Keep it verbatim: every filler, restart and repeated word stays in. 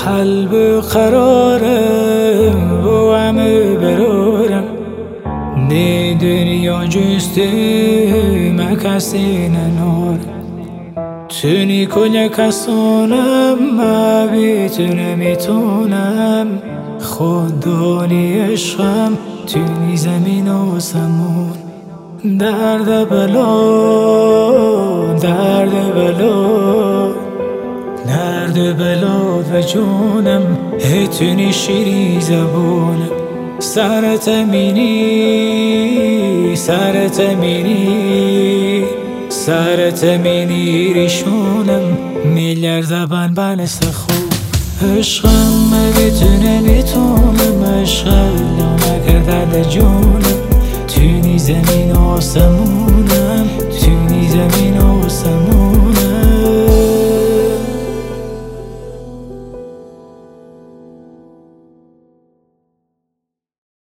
قلب قرارم bu همه برارم نه دنیا جستم کسی ننارم تونی کنه کسانم ما بیتونه میتونم خوددانی عشقم تونی زمین و سمون درد بلا درد بلا درد بلا و جونم هتونی شیری زبونم سرت مینی سرت مینی سرت مینی ریشونم میلر زبان بنست خوب عشقم بتونه میتونم عشقم نکرده جونم تونی زمین آسمونم